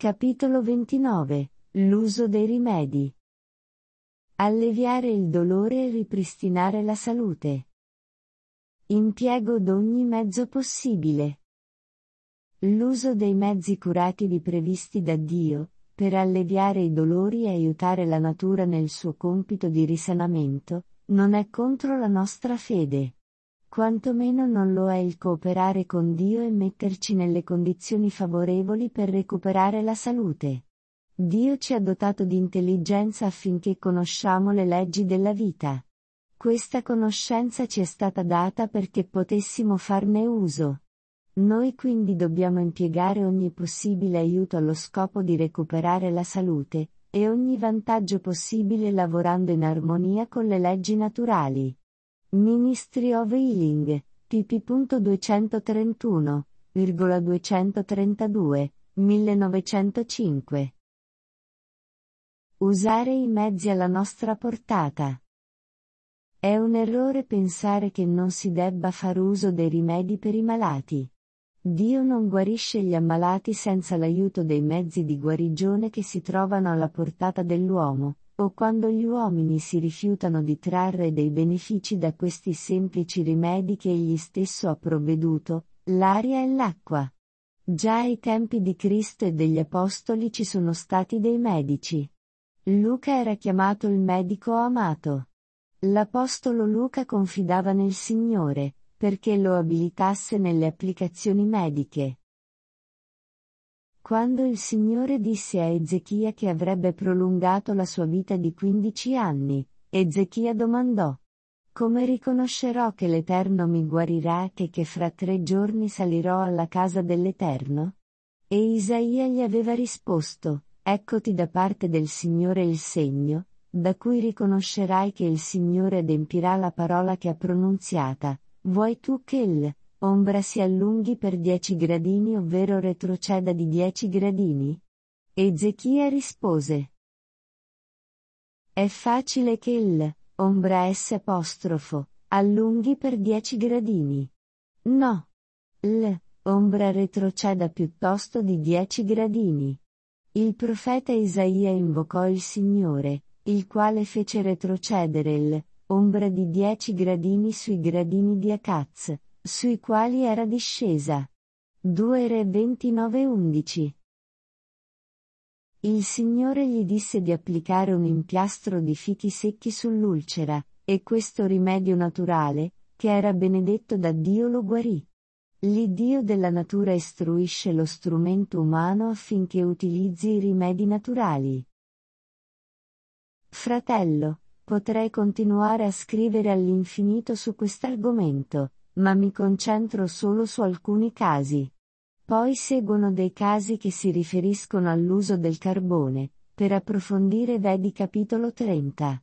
Capitolo 29. L'uso dei rimedi. Alleviare il dolore e ripristinare la salute. Impiego d'ogni mezzo possibile. L'uso dei mezzi curativi previsti da Dio, per alleviare i dolori e aiutare la natura nel suo compito di risanamento, non è contro la nostra fede. Quantomeno non lo è il cooperare con Dio e metterci nelle condizioni favorevoli per recuperare la salute. Dio ci ha dotato di intelligenza affinché conosciamo le leggi della vita. Questa conoscenza ci è stata data perché potessimo farne uso. Noi quindi dobbiamo impiegare ogni possibile aiuto allo scopo di recuperare la salute, e ogni vantaggio possibile lavorando in armonia con le leggi naturali. Ministry of Healing, pp. 231,232, 1905. Usare i mezzi alla nostra portata. È un errore pensare che non si debba far uso dei rimedi per i malati. Dio non guarisce gli ammalati senza l'aiuto dei mezzi di guarigione che si trovano alla portata dell'uomo, o quando gli uomini si rifiutano di trarre dei benefici da questi semplici rimedi che egli stesso ha provveduto, l'aria e l'acqua. Già ai tempi di Cristo e degli Apostoli ci sono stati dei medici. Luca era chiamato il medico amato. L'Apostolo Luca confidava nel Signore, perché lo abilitasse nelle applicazioni mediche. Quando il Signore disse a Ezechia che avrebbe prolungato la sua vita di 15 anni, Ezechia domandò: «Come riconoscerò che l'Eterno mi guarirà e che fra 3 giorni salirò alla casa dell'Eterno?» E Isaia gli aveva risposto: «Eccoti da parte del Signore il segno, da cui riconoscerai che il Signore adempirà la parola che ha pronunziata. Vuoi tu che l'ombra si allunghi per 10 gradini ovvero retroceda di 10 gradini?» Ezechia rispose: «È facile che l'ombra allunghi per 10 gradini. No. L'ombra retroceda piuttosto di 10 gradini». Il profeta Isaia invocò il Signore, il quale fece retrocedere l'ombra di 10 gradini sui gradini di Acaz, sui quali era discesa. 2 Re 29:11. Il Signore gli disse di applicare un impiastro di fichi secchi sull'ulcera, e questo rimedio naturale, che era benedetto da Dio, lo guarì. L'Iddio della natura istruisce lo strumento umano affinché utilizzi i rimedi naturali. Fratello, potrei continuare a scrivere all'infinito su quest'argomento, ma mi concentro solo su alcuni casi. Poi seguono dei casi che si riferiscono all'uso del carbone. Per approfondire vedi capitolo 30.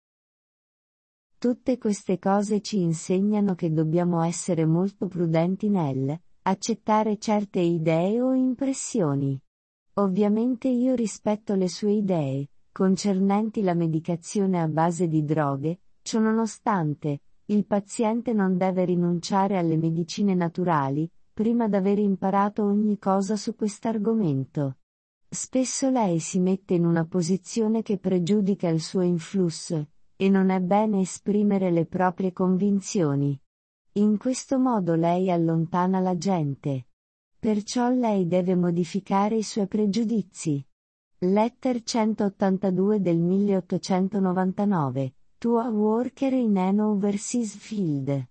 Tutte queste cose ci insegnano che dobbiamo essere molto prudenti nel accettare certe idee o impressioni. Ovviamente io rispetto le sue idee, concernenti la medicazione a base di droghe, ciononostante, il paziente non deve rinunciare alle medicine naturali, prima d'aver imparato ogni cosa su quest'argomento. Spesso lei si mette in una posizione che pregiudica il suo influsso, e non è bene esprimere le proprie convinzioni. In questo modo lei allontana la gente. Perciò lei deve modificare i suoi pregiudizi. Letter 182 del 1899, To a Worker in an Overseas Field.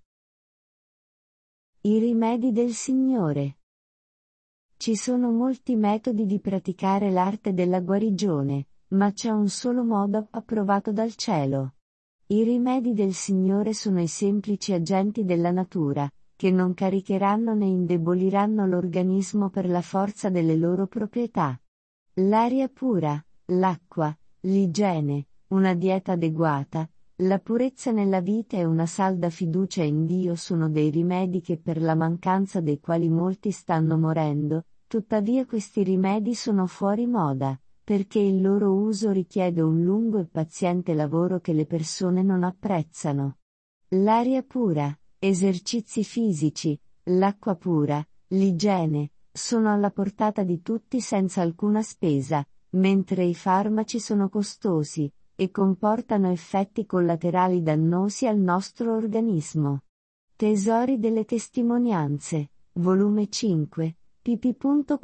I rimedi del Signore. Ci sono molti metodi di praticare l'arte della guarigione, ma c'è un solo modo approvato dal cielo. I rimedi del Signore sono i semplici agenti della natura, che non caricheranno né indeboliranno l'organismo per la forza delle loro proprietà. L'aria pura, l'acqua, l'igiene, una dieta adeguata, la purezza nella vita e una salda fiducia in Dio sono dei rimedi che per la mancanza dei quali molti stanno morendo, tuttavia questi rimedi sono fuori moda, perché il loro uso richiede un lungo e paziente lavoro che le persone non apprezzano. L'aria pura, esercizi fisici, l'acqua pura, l'igiene, Sono alla portata di tutti senza alcuna spesa, mentre i farmaci sono costosi, e comportano effetti collaterali dannosi al nostro organismo. Tesori delle testimonianze, volume 5, pp.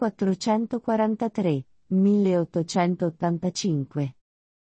443, 1885.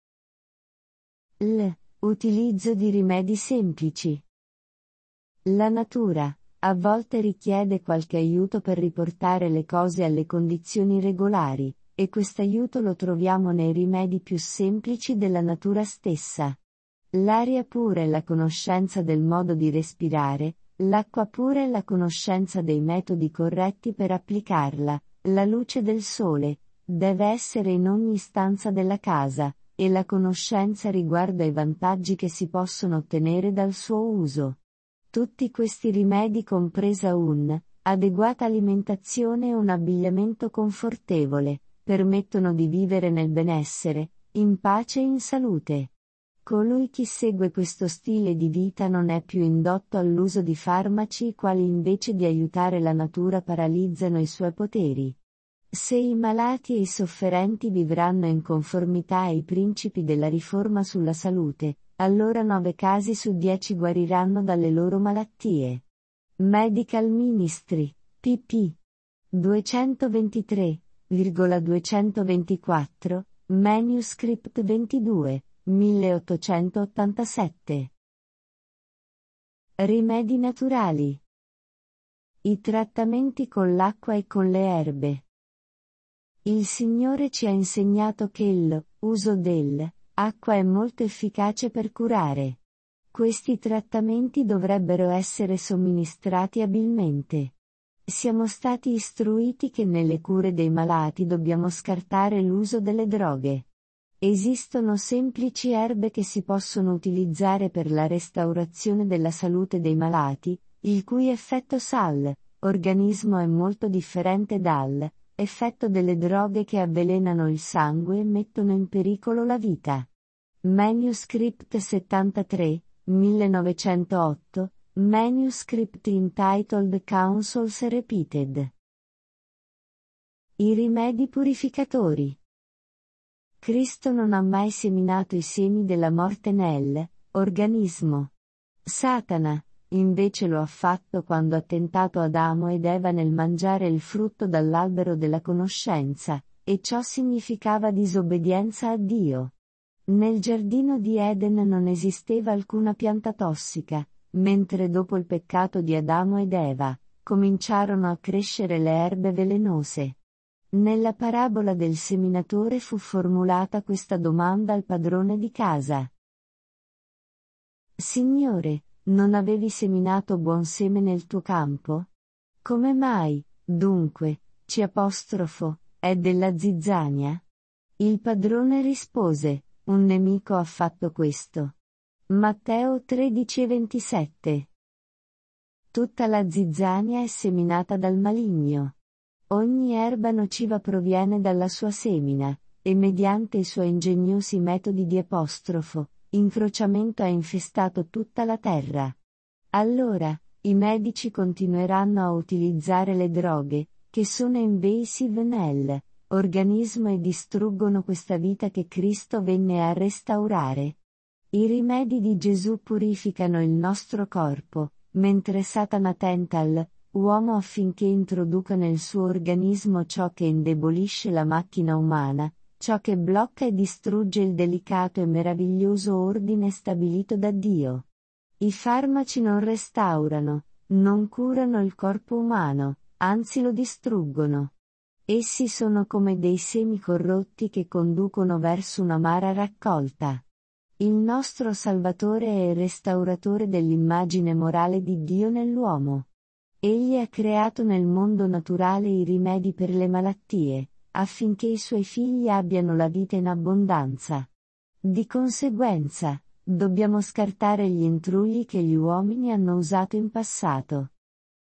Utilizzo di rimedi semplici. La natura, a volte richiede qualche aiuto per riportare le cose alle condizioni regolari, e quest'aiuto lo troviamo nei rimedi più semplici della natura stessa. L'aria pura è la conoscenza del modo di respirare, l'acqua pura è la conoscenza dei metodi corretti per applicarla, la luce del sole deve essere in ogni stanza della casa, e la conoscenza riguarda i vantaggi che si possono ottenere dal suo uso. Tutti questi rimedi, compresa adeguata alimentazione e un abbigliamento confortevole, permettono di vivere nel benessere, in pace e in salute. Colui che segue questo stile di vita non è più indotto all'uso di farmaci i quali invece di aiutare la natura paralizzano i suoi poteri. Se i malati e i sofferenti vivranno in conformità ai principi della riforma sulla salute, allora 9 casi su 10 guariranno dalle loro malattie. Medical Ministry, pp. 223,224, manuscript 22, 1887. Rimedi naturali. I trattamenti con l'acqua e con le erbe. Il Signore ci ha insegnato che l'uso dell'acqua è molto efficace per curare. Questi trattamenti dovrebbero essere somministrati abilmente. Siamo stati istruiti che nelle cure dei malati dobbiamo scartare l'uso delle droghe. Esistono semplici erbe che si possono utilizzare per la restaurazione della salute dei malati, il cui effetto organismo è molto differente effetto delle droghe che avvelenano il sangue e mettono in pericolo la vita. Manuscript 73, 1908, manuscript entitled Counsels Repeated. I rimedi purificatori. Cristo non ha mai seminato i semi della morte nell'organismo. Satana, invece lo ha fatto quando ha tentato Adamo ed Eva nel mangiare il frutto dall'albero della conoscenza, e ciò significava disobbedienza a Dio. Nel giardino di Eden non esisteva alcuna pianta tossica, mentre dopo il peccato di Adamo ed Eva, cominciarono a crescere le erbe velenose. Nella parabola del seminatore fu formulata questa domanda al padrone di casa. Signore, non avevi seminato buon seme nel tuo campo? Come mai, dunque, è della zizzania? Il padrone rispose, un nemico ha fatto questo. Matteo 13:27. Tutta la zizzania è seminata dal maligno. Ogni erba nociva proviene dalla sua semina, e mediante i suoi ingegnosi metodi di incrociamento ha infestato tutta la terra. Allora, i medici continueranno a utilizzare le droghe, che sono invasive nell'organismo e distruggono questa vita che Cristo venne a restaurare. I rimedi di Gesù purificano il nostro corpo, mentre Satana tenta l'uomo affinché introduca nel suo organismo ciò che indebolisce la macchina umana, ciò che blocca e distrugge il delicato e meraviglioso ordine stabilito da Dio. I farmaci non restaurano, non curano il corpo umano, anzi lo distruggono. Essi sono come dei semi corrotti che conducono verso un'amara raccolta. Il nostro Salvatore è il restauratore dell'immagine morale di Dio nell'uomo. Egli ha creato nel mondo naturale i rimedi per le malattie, affinché i suoi figli abbiano la vita in abbondanza. Di conseguenza, dobbiamo scartare gli intrugli che gli uomini hanno usato in passato.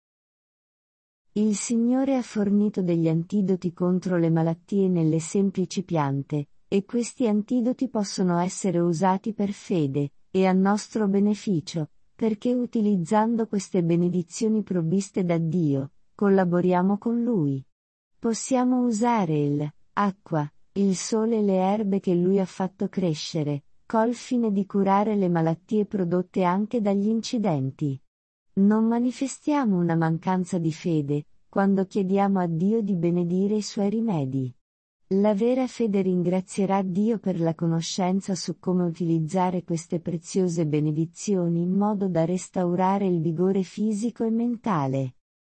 Il Signore ha fornito degli antidoti contro le malattie nelle semplici piante, e questi antidoti possono essere usati per fede, e a nostro beneficio, perché utilizzando queste benedizioni provviste da Dio, collaboriamo con Lui. Possiamo usare l'acqua, il sole e le erbe che lui ha fatto crescere, col fine di curare le malattie prodotte anche dagli incidenti. Non manifestiamo una mancanza di fede, quando chiediamo a Dio di benedire i suoi rimedi. La vera fede ringrazierà Dio per la conoscenza su come utilizzare queste preziose benedizioni in modo da restaurare il vigore fisico e mentale.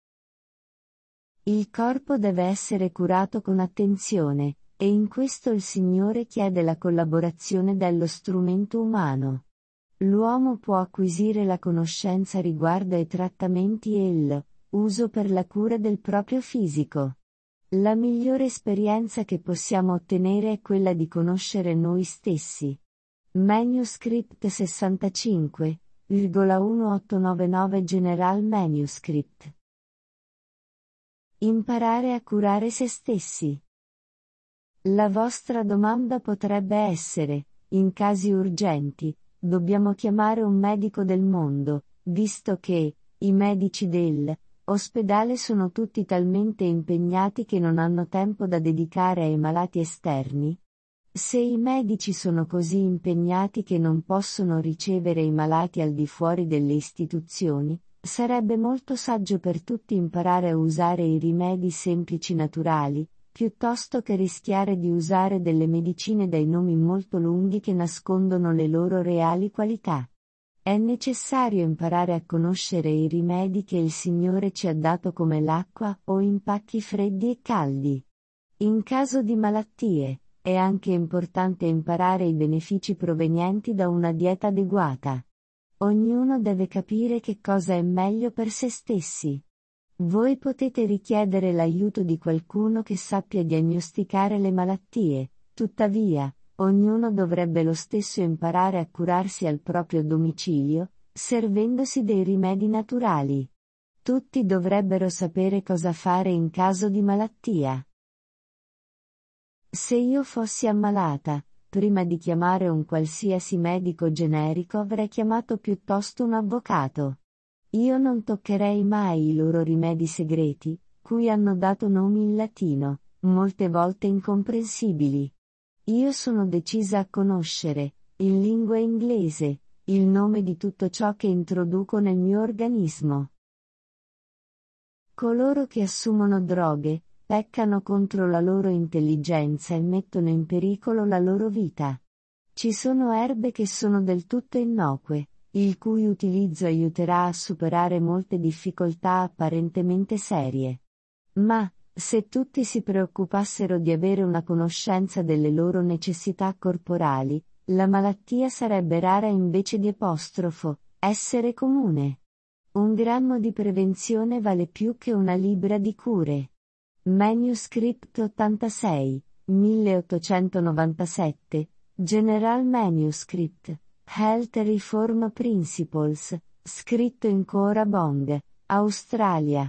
Il corpo deve essere curato con attenzione, e in questo il Signore chiede la collaborazione dello strumento umano. L'uomo può acquisire la conoscenza riguardo ai trattamenti e l'uso per la cura del proprio fisico. La migliore esperienza che possiamo ottenere è quella di conoscere noi stessi. Manuscript 65,1899 General Manuscript. Imparare a curare se stessi. La vostra domanda potrebbe essere, in casi urgenti, dobbiamo chiamare un medico del mondo, visto che i medici dell'ospedale sono tutti talmente impegnati che non hanno tempo da dedicare ai malati esterni? Se i medici sono così impegnati che non possono ricevere i malati al di fuori delle istituzioni, sarebbe molto saggio per tutti imparare a usare i rimedi semplici naturali, piuttosto che rischiare di usare delle medicine dai nomi molto lunghi che nascondono le loro reali qualità. È necessario imparare a conoscere i rimedi che il Signore ci ha dato come l'acqua o in pacchi freddi e caldi. In caso di malattie, è anche importante imparare i benefici provenienti da una dieta adeguata. Ognuno deve capire che cosa è meglio per se stessi. Voi potete richiedere l'aiuto di qualcuno che sappia diagnosticare le malattie, tuttavia, ognuno dovrebbe lo stesso imparare a curarsi al proprio domicilio, servendosi dei rimedi naturali. Tutti dovrebbero sapere cosa fare in caso di malattia. Se io fossi ammalata, prima di chiamare un qualsiasi medico generico avrei chiamato piuttosto un avvocato. Io non toccherei mai i loro rimedi segreti, cui hanno dato nomi in latino, molte volte incomprensibili. Io sono decisa a conoscere, in lingua inglese, il nome di tutto ciò che introduco nel mio organismo. Coloro che assumono droghe, peccano contro la loro intelligenza e mettono in pericolo la loro vita. Ci sono erbe che sono del tutto innocue, il cui utilizzo aiuterà a superare molte difficoltà apparentemente serie. Ma, se tutti si preoccupassero di avere una conoscenza delle loro necessità corporali, la malattia sarebbe rara invece di essere comune. Un grammo di prevenzione vale più che una libbra di cure. Manuscript 86, 1897, General Manuscript, Health Reform Principles, scritto in Koorabong, Australia.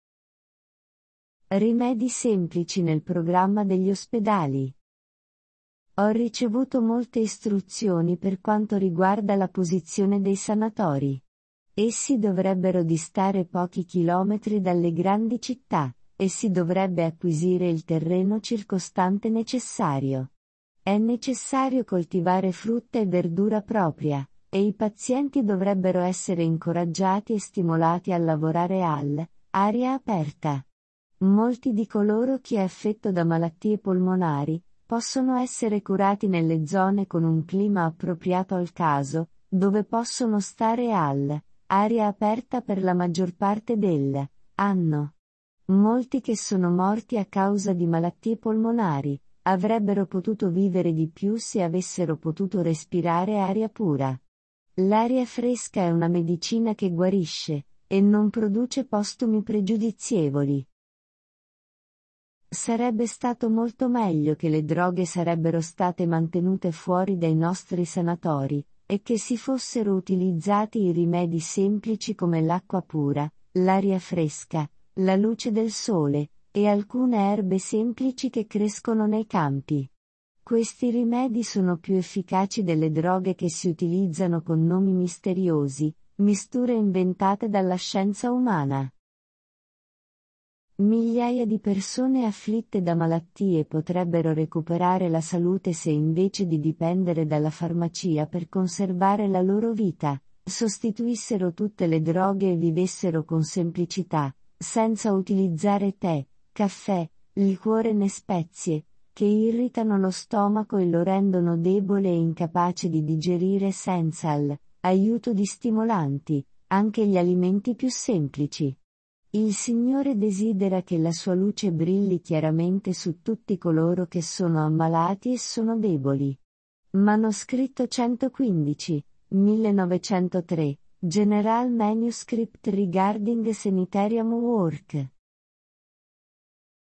Rimedi semplici nel programma degli ospedali. Ho ricevuto molte istruzioni per quanto riguarda la posizione dei sanatori. Essi dovrebbero distare pochi chilometri dalle grandi città, e si dovrebbe acquisire il terreno circostante necessario. È necessario coltivare frutta e verdura propria, e i pazienti dovrebbero essere incoraggiati e stimolati a lavorare all'aria aperta. Molti di coloro che è affetto da malattie polmonari, possono essere curati nelle zone con un clima appropriato al caso, dove possono stare all'aria aperta per la maggior parte dell'anno. Molti che sono morti a causa di malattie polmonari, avrebbero potuto vivere di più se avessero potuto respirare aria pura. L'aria fresca è una medicina che guarisce, e non produce postumi pregiudizievoli. Sarebbe stato molto meglio che le droghe sarebbero state mantenute fuori dai nostri sanatori, e che si fossero utilizzati i rimedi semplici come l'acqua pura, l'aria fresca, la luce del sole, e alcune erbe semplici che crescono nei campi. Questi rimedi sono più efficaci delle droghe che si utilizzano con nomi misteriosi, misture inventate dalla scienza umana. Migliaia di persone afflitte da malattie potrebbero recuperare la salute se invece di dipendere dalla farmacia per conservare la loro vita, sostituissero tutte le droghe e vivessero con semplicità, senza utilizzare tè, caffè, liquore né spezie, che irritano lo stomaco e lo rendono debole e incapace di digerire senza l'aiuto di stimolanti, anche gli alimenti più semplici. Il Signore desidera che la sua luce brilli chiaramente su tutti coloro che sono ammalati e sono deboli. Manoscritto 115, 1903, General Manuscript Regarding Sanitarium Work.